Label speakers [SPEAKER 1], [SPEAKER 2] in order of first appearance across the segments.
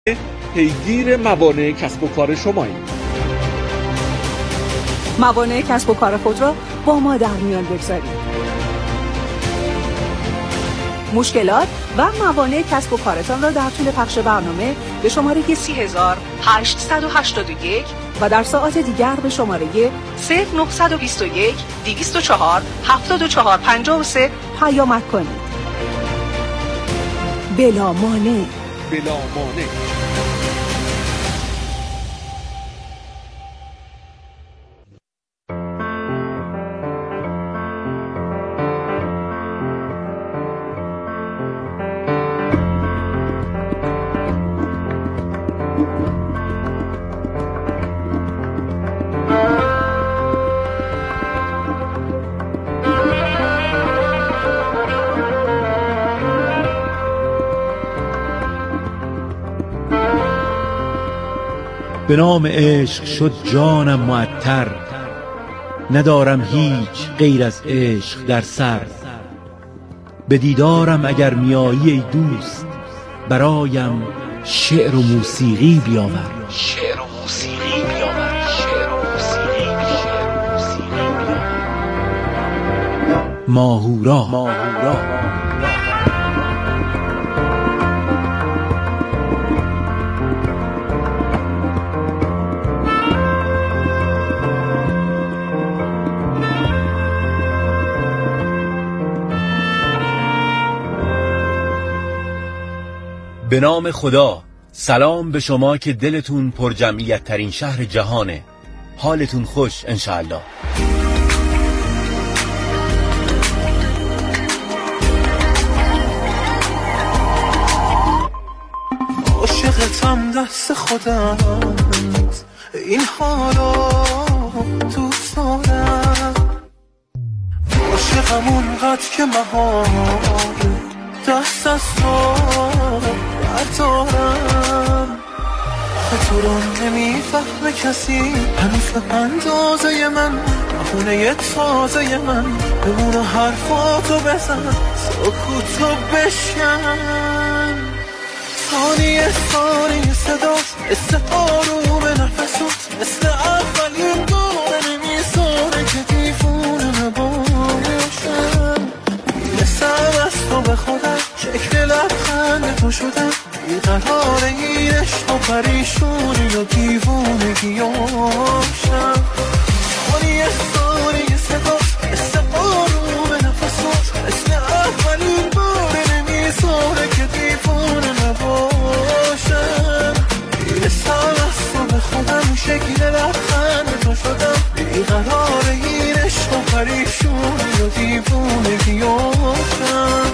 [SPEAKER 1] پیگیر موانع کسب و کار شماییم.
[SPEAKER 2] موانع کسب و کار خود را با ما در میان بگذارید. مشکلات و موانع کسب و کارتان را در طول پخش برنامه به شماره 30881 و در ساعات دیگر به شماره 0921 204 7453 پیامک کنید. بلا مانع.
[SPEAKER 1] بلا مانع.
[SPEAKER 3] به نام عشق شد جانم معطر، ندارم هیچ غیر از عشق در سر. به دیدارم اگر میایی ای دوست، برایم شعر و موسیقی بیاور. شعر و موسیقی بیاور. شعر و موسیقی بیاور. ماهورا.
[SPEAKER 4] به نام خدا. سلام به شما که دلتون پر جمعیت ترین شهر جهانه. حالتون خوش انشاءالله.
[SPEAKER 5] عاشقتم دست خودم، این حالا دوست دارم. عاشقم اونقدر که مهار دست از تو بردارم. تو رو نمیفهمه کسی هنوز به اندازه من، بهونه تازه من. بمونه حرفاتو بزن، سکوتو بشکن. ثانیه صداست مثل آروم نفسات، مثل اولین بار نمیذاره که دیوونه نباشم. میرسم از تو به خودم، شکل لبخند تو شدم. بیقرار این عشق و پریشونی و دیوونگیاشم. ثانیه صداست مثل آروم نفسات، مثل اولین بار نمیذاره که دیوونه نباشم. میرسم از تو به خودم، شکل لبخند تو شدم. بیقرار این عشق و پریشونی و دیوونگیاشم.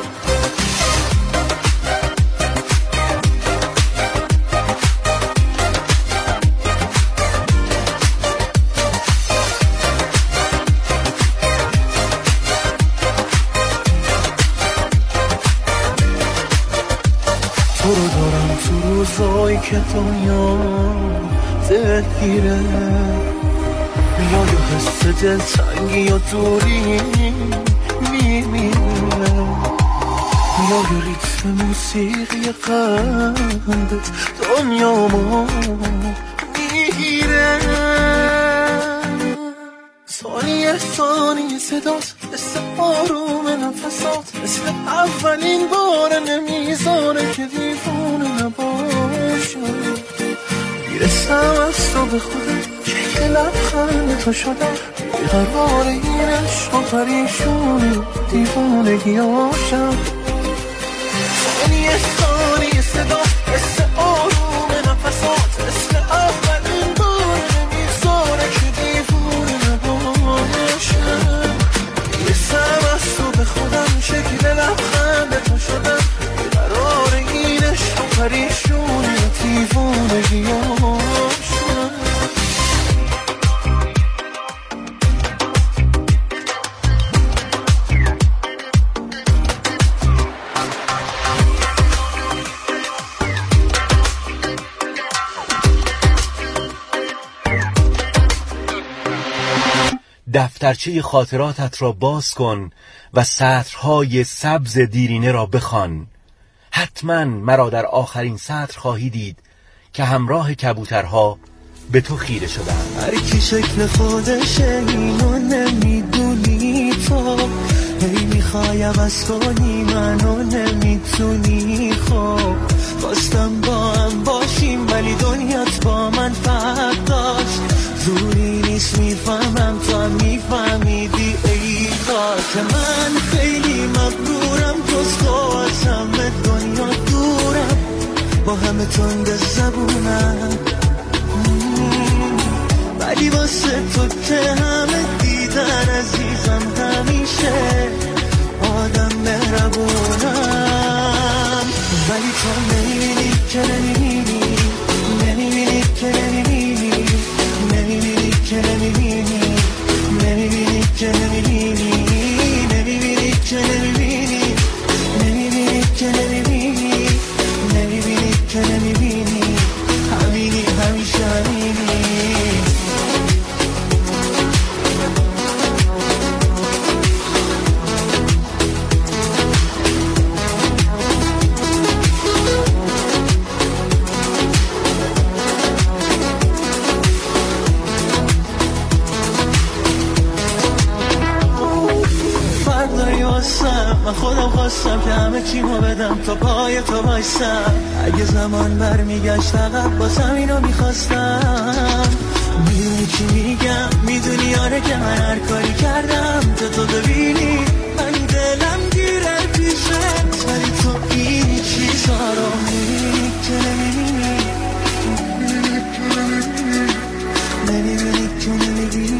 [SPEAKER 5] تو رو دارم تو روزایی که دنیا دلگیره، میای و حس دلتنگی و دوری میمیره. میای ریتم موسیقی قلبت دنیامو میگیره. ثانیه صدات مثل آروم نفسات، مثل اولین بار نمیذاره که دیوونه نباشم. میرسم از تو به خودم، شکل لبخند تو شدم. بیقرار این عشق و پریشونی دیوونگیاشم. ثانیه صدات مثل آروم نفسات، مثل اولین بار نمیذاره که دیوونه نباشم. میرسم از تو به خودم، شکل لبخند تو شدم. بیقرار این عشق و پریشونی دیوونگیاشم.
[SPEAKER 4] دفترچه خاطراتت را باز کن و سطرهای سبز دیرینه را بخوان. حتما مرا در آخرین سطر خواهی دید که همراه کبوترها به تو خیره شدند.
[SPEAKER 5] هر کی شکل خودشه اینو نمیدونی تو، هی میخوای عوض کنی منو نمیتونی. خب خواستم با هم باشیم ولی دنیات با من فرق داشت. زوری نیست میفهمم تو هم میفهمیدی ای خاک من. خیلی مغرورم جز تو از همه دنیا دورم، با همه تند زبونم، ولی واسه تو که همه دیدن عزیزم همیشه آدم مهربونم. ولی تو نمیبینی که نمیبینی، نمیبینی که نمیبینی، نمیبینی که نمیبینی، نمیبینی که نمیبینی، نمیبینی که نمیبینی، نمیبینی که نمیبینی، نمیبینی که نمیبینی، همینی همیشه همینی. من خودم خواستم که همه چیمو بدم تا پای تو بایستم. اگه زمان برمیگشت عقب بازم اینو میخواستم. میدونی چی میگم، میدونی آره که من هر کاری کردم تا تو ببینی من دلم گیره پیشت، ولی تو این چیزا رو میبینی که نمیبینی، نمیبینی که نمیبینی،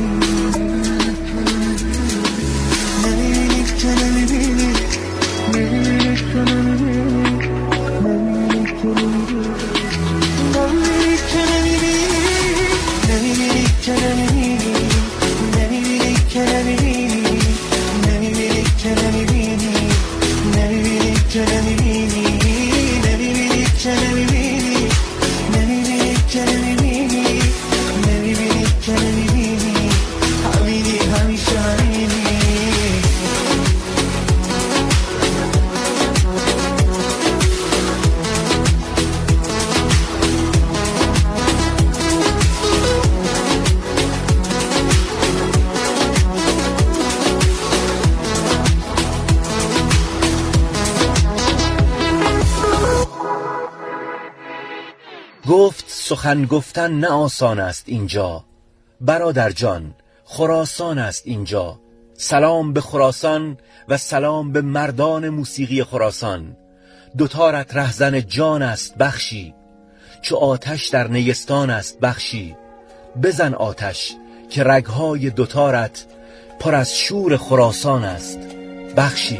[SPEAKER 4] گفت سخن گفتن نه آسان است اینجا، برادر جان خراسان است اینجا. سلام به خراسان و سلام به مردان موسیقی خراسان. دوتارت رهزن جان است بخشی، چو آتش در نیستان است بخشی. بزن آتش که رگهای دوتارت پر از شور خراسان است بخشی.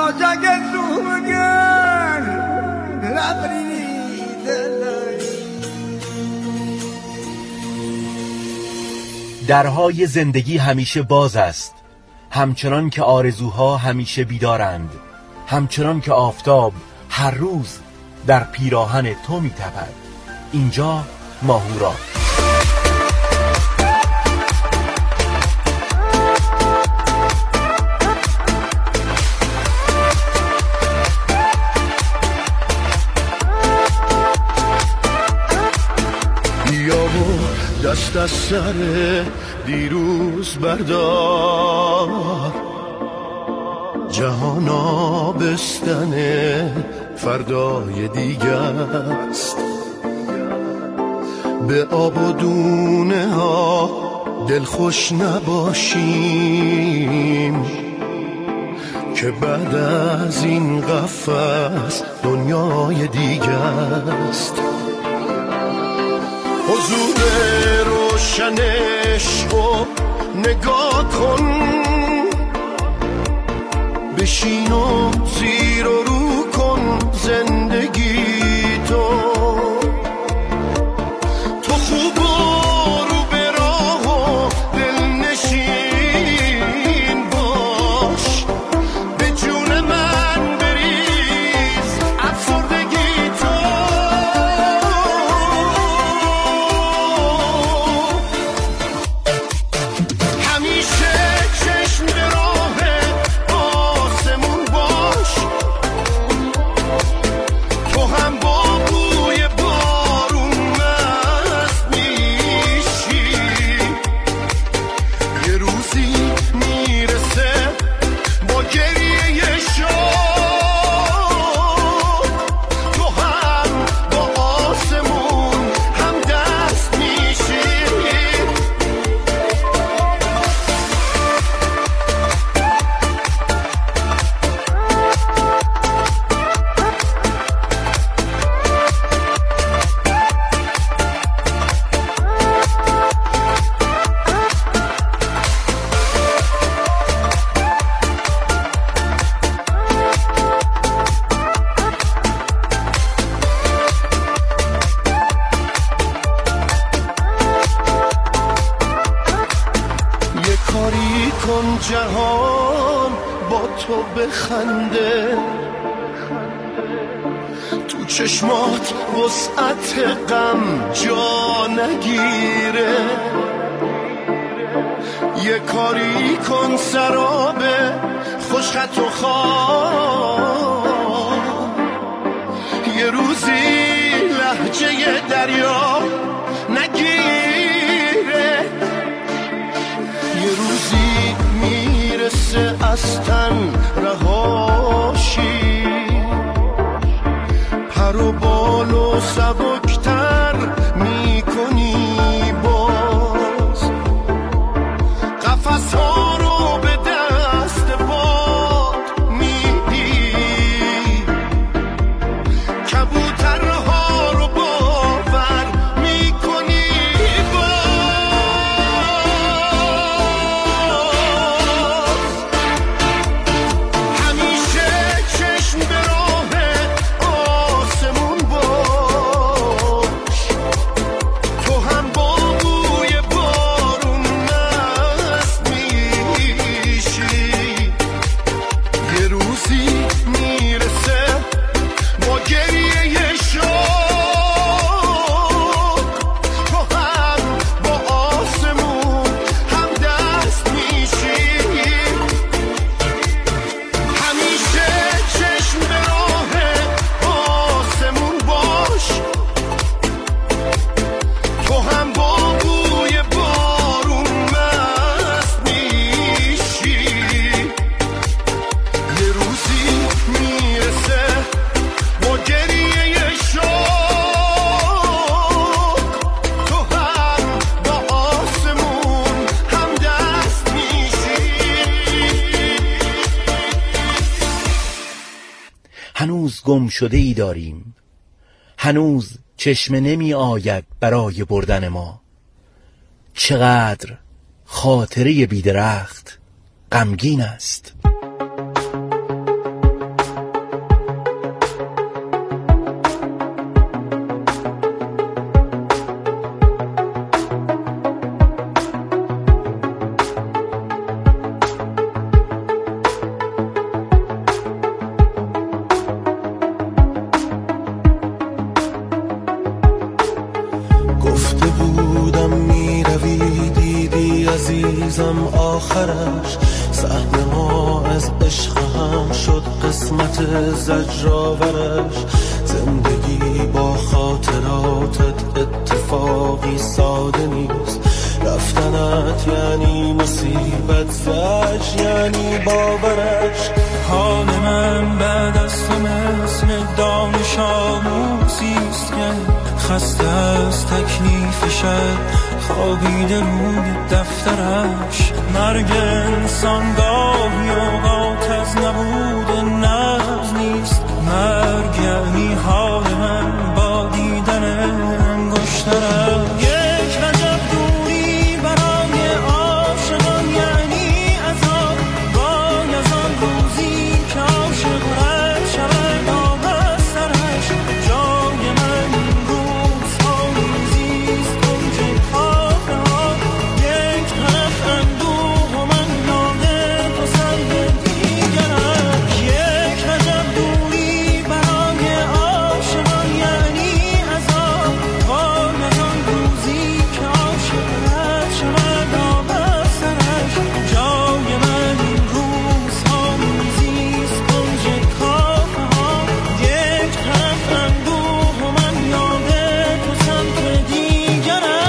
[SPEAKER 4] درهای زندگی همیشه باز است، همچنان که آرزوها همیشه بیدارند، همچنان که آفتاب هر روز در پیراهن تو می‌تپد. اینجا ماهورا.
[SPEAKER 6] دست از سر دیروز بردار، جهان آبستن فردای دیگر است. به آب و دونه ها دلخوش نباشیم که بعد از این قفس دنیای دیگر است. حضور روشنش رو نگاه کن، بشین و زیر و رو کن زندگی تو خوب و رو به راه و دلنشین باش، به جون من بریز افسردگی تو. جهان با تو بخنده، تو چشمات وسعت غم جا نگیره. یه کاری کن سراب خوشخط و خواه، یه روزی لهجه دریا نگیره. یه روزی میرسه از تن رهاشی، پر و بال و سبکتر میکنی باز، قفس ها رو به دست باد میدی، کبوترها رو باور میکنی
[SPEAKER 4] هنوز گم شده ای داریم، هنوز چشمه نمی آید برای بردن ما. چقدر خاطره بیدرخت غمگین است.
[SPEAKER 5] روزم آخرش، سهم ما از عشق هم شد قسمت زجرآورش. زندگی با خاطراتت اتفاقی ساده نیست، رفتنت یعنی مصیبت، زج یعنی باورش.
[SPEAKER 7] حال من بعد از تو مثل دانش آموزیست که خسته از تکلیف شد خوابیده روی دفترش. مرگ انسان گاهی اوقات از نبود نبض نیست، مرگ یعنی حال من با دیدن انگشترش. یک وجب دوری برای عاشقان یعنی عذاب، وای از آن روزی که عاشق رد شود آب از سرش. جای من روزها میزیست کنج کافه ها، یک طرف اندوه و من یاد تو سر دیگرم. یک وجب دوری برای عاشقان یعنی عذاب، وای از آن روزی که عاشق رد شود آب از سرش. جای من روزها میزیست کنج کافه ها، یک طرف اندوه و من یاد تو سمت دیگرش.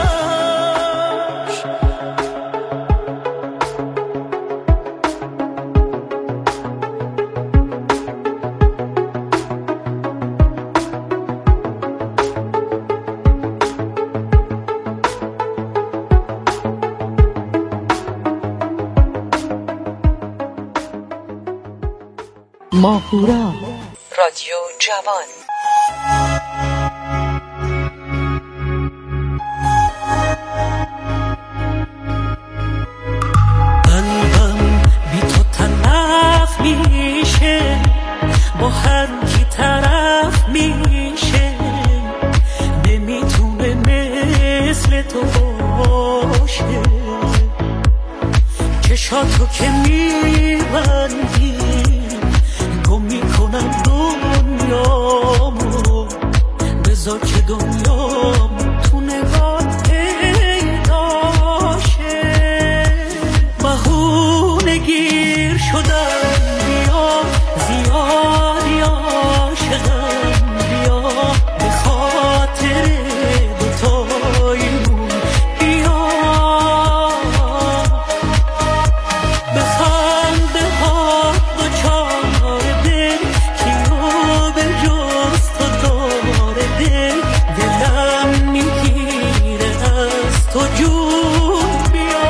[SPEAKER 2] ماهورا
[SPEAKER 8] رادیو جوان.
[SPEAKER 5] قلبم بی تو تلف میشه، با هر کی طرف میشه، نمیتونه مثل تو باشه. چشاتو که میبندی گم میکنم دنیامو، بذار که دنیام تو نگاه پیداشه. بهونه گیر شدم بیا، زیادی عاشقم بیا، به خاطر دوتاییمون بیا. بخنده ها دوچار دل، کیو به جز تو داره دل، دلم میگیره از تو جون بیا.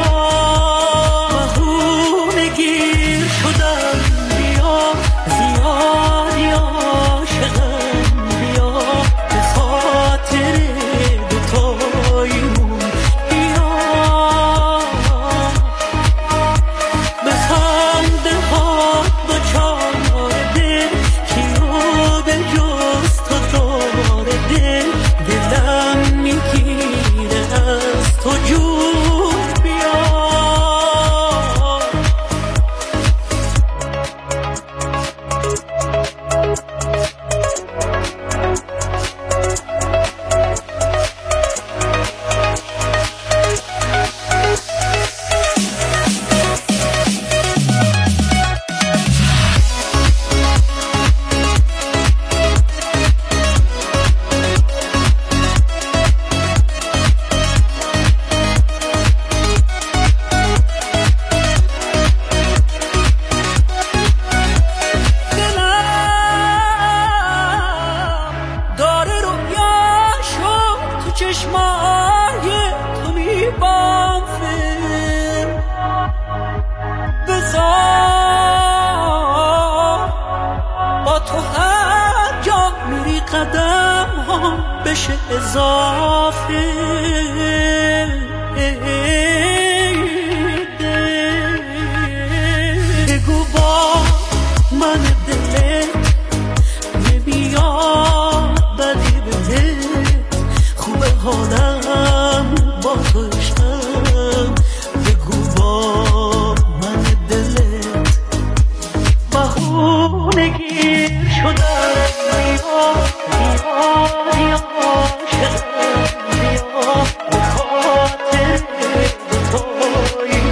[SPEAKER 5] بهونه گیر شدم بیا، زیادی عاشقم بیا، به خاطر دوتاییمون بیا. بخنده ها دوچار دل، کیو به جز تو داره دل، دلم میگیره از تو جون بیا. دلم داره رویاشو تو چشمای تو میبافه. بذار با تو هر جا میری قدم ها بشه اضافه. بگو با من دلت نمیاد بدی بده، خوبه حالم با تو عشقم. بگو با من دلت بهونه گیر شدم بیا، زیادی عاشقم بیا، به خاطر دوتاییمون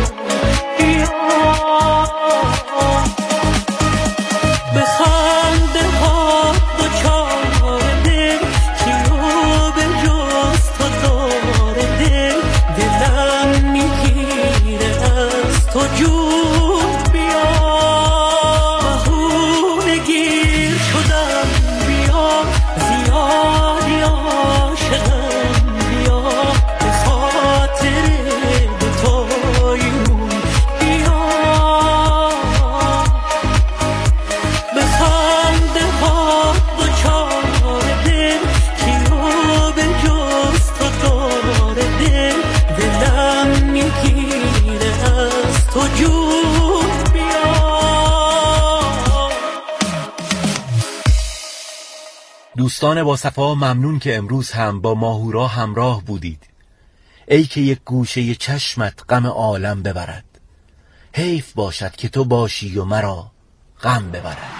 [SPEAKER 4] دوستان با صفا ممنون که امروز هم با ماهورا همراه بودید. ای که یک گوشه چشمت غم عالم ببرد، حیف باشد که تو باشی و مرا غم ببرد.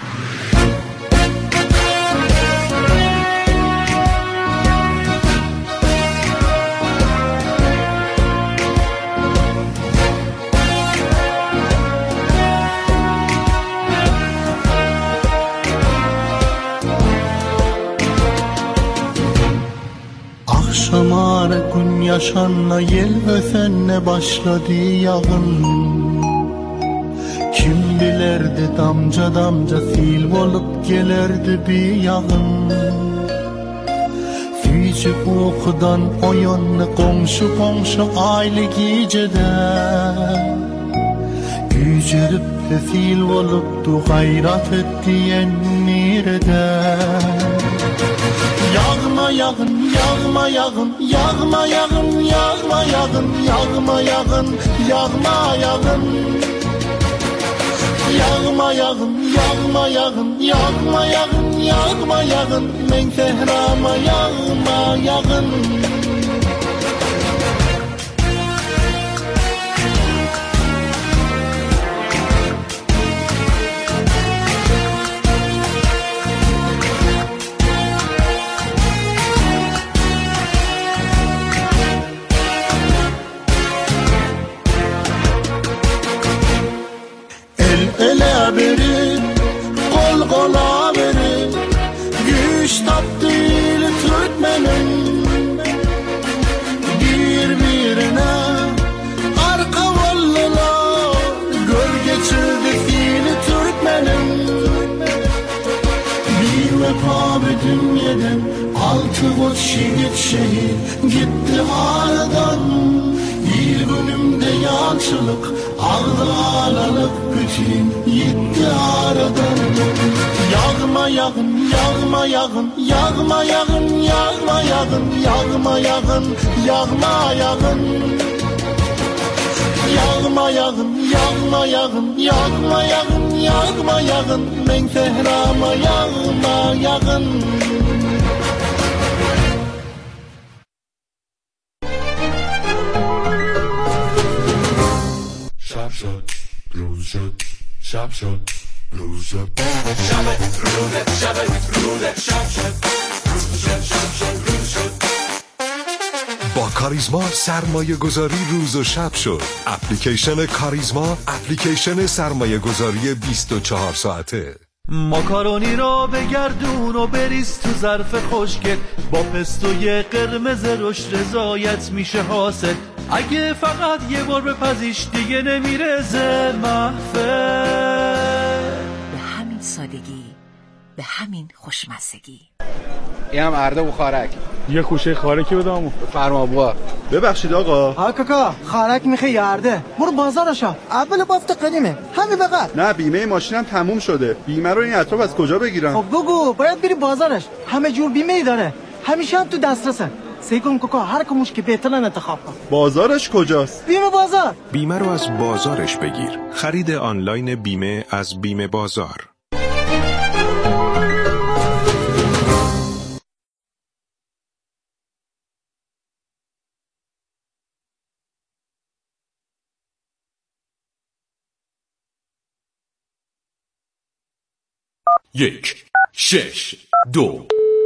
[SPEAKER 5] Akşamlar gün yaşanla yel öfenne başladı yağın. Kim bilerdi damca damca fil olup gelerdi bir yağın. Füce okudan o yönne komşu komşu aile gecede. Gücürüp fil olup du gayrat etti yenirede. Yağma yağın, yağma yağın, yağma yağın, yağma yağın, yağma yağın, yağma yağın. Yağma yağın, yağma yağın, yağma yağın, yağma yağın. Men tehrama yağma yağın. Ele verir, kol kola verir. Güç taptıylı Türkmenin birbirine arka vallılar göl geçirdi fiili Türkmenin. Bir vefa bir dünyadan altı koç şehit şehit gitti aradan. Bir günümde yalçılık aldı alalık bütün gitti aradan. Yağma yağın, yağma yağın, yağma yağın, yağma yağın, yağma yağın, yağma yağın. Yağma yağın, yağma yağın, yağma yağın, yağma yağın. Men tehrama yağma yağın.
[SPEAKER 6] شب شد روز شد شب شد روز شد شب روز شب روز شب شد روز شد شب شد روز شد.
[SPEAKER 9] با کاریزما سرمایه گذاری روز و شب شد. اپلیکیشن کاریزما، اپلیکیشن سرمایه گذاری 24 ساعته.
[SPEAKER 10] ماکارونی را بگردون و بریز تو ظرف خوشگل، با پستوی قرمز روش رضایت میشه حاصل. اگه فقط یه بار بپزیش دیگه نمیرزه محفل.
[SPEAKER 2] به همین سادگی، به همین خوشمزگی.
[SPEAKER 11] این هم ارده و خارک.
[SPEAKER 12] یه خوشه خارکی بدامو
[SPEAKER 11] فرما بوا.
[SPEAKER 12] ببخشید آقا.
[SPEAKER 13] ها کاکا خارک میخوای یارده برو بازارشا اول بافت قدیمه همین بقدر.
[SPEAKER 12] نه بیمه ماشینم تموم شده. بیمه رو این اطراف از کجا بگیرم؟
[SPEAKER 13] خب بگو باید بری بازارش، همه جور بیمه ای داره، همیشه هم تو دسترسه. سعی کن کاکا هر کموش که بهترن انتخاب کن.
[SPEAKER 12] بازارش کجاست؟
[SPEAKER 13] بیمه بازار.
[SPEAKER 9] بیمه رو از بازارش بگیر. خرید آنلاین بیمه از بیمه بازار.
[SPEAKER 1] یک 6 2.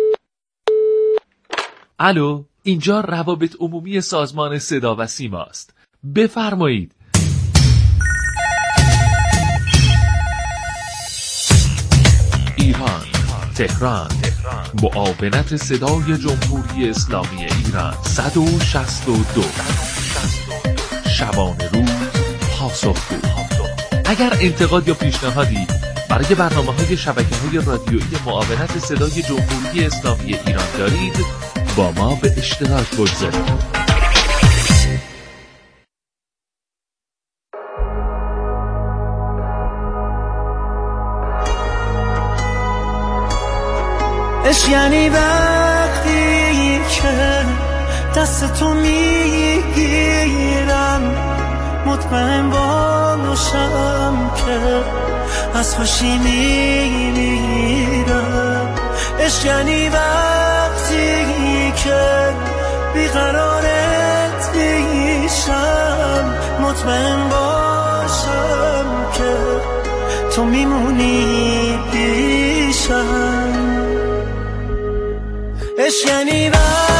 [SPEAKER 14] الو، اینجا روابط عمومی سازمان صدا و سیما است. بفرمایید. ایران، تهران، معاونت صدای جمهوری اسلامی ایران 162. شبانه روز پاسخگو. اگر انتقاد یا پیشنهادی برای برنامه‌های شبکه‌های رادیویی معاونت صدای جمهوری اسلامی ایران دارید، با ما به اشتراک بگذارید.
[SPEAKER 5] عشق یعنی وقتی که دستتو میگیرم، مطمئن باشم که از خوشی میمیرم. عشق یعنی وقتی که بیقرارت میشم، مطمئن باشم که تو میمونی پیشم. عشق یعنی وقتی